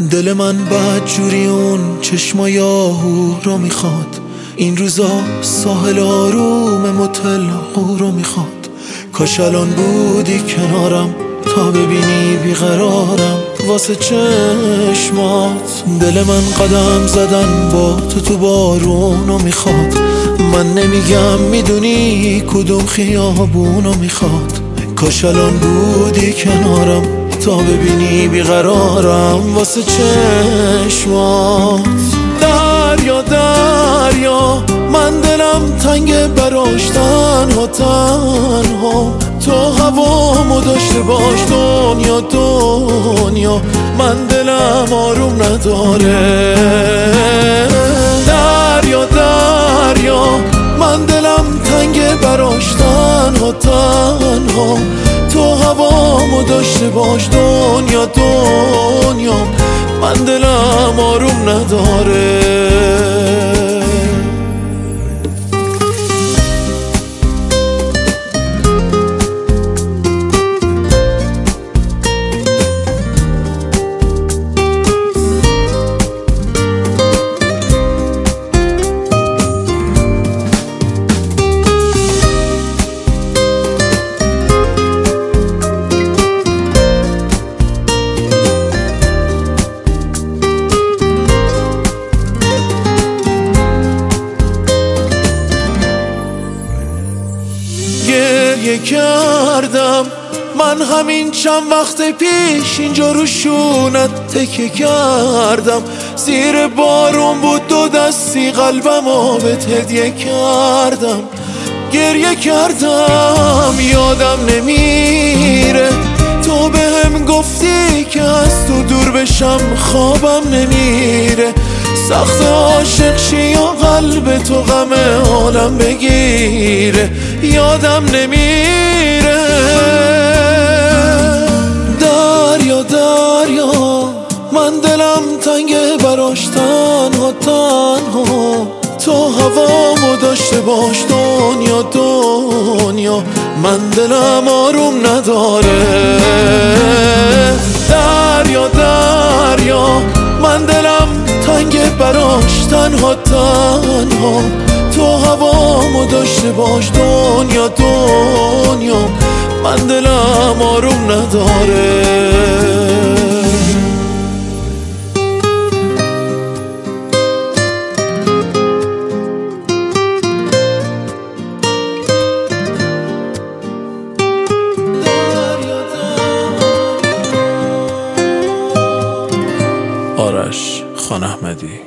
دل من بدجوری اون چشمای آهو رو میخواد، این روزا ساحل آروم متل رو میخواد. کاش الان بودی کنارم تا ببینی بیقرارم واسه چشمات. دل من قدم زدن با تو بارونو میخواد، من نمیگم میدونی کدوم خیابونو میخواد. کاش الان بودی کنارم تا ببینی بیقرارم واسه چشمات. دریا دریا من دلم تنگ براش تنها تنها، تو هوامو داشته باش دنیا دنیا، من دلم آروم نداره. دریا دریا من دلم تنگ براش تنها تنها، تو هوامو داشته باش دنیا دنیا، من دلم آروم نداره. گریه کردم من همین چند وقت پیش، اینجا رو شونت تکیه کردم، زیر بارون بود دو دستی قلبمو بهت هدیه کردم. گریه کردم یادم نمیره تو بهم گفتی که از تو دور بشم خوابم نمیره، سخت عاشق شی و قلب تو غم عالم بگیره، یادم نمیره. دریا دریا من دلم تنگ براش تنها تنها، تو هوامو داشته باش دنیا دنیا، من دلم آروم نداره. دریا دریا من دلم تنگ براش تنها تنها، تو هوامو داشته باش دنیا دنیا، من دلم آروم نداره. آرش خان احمدی.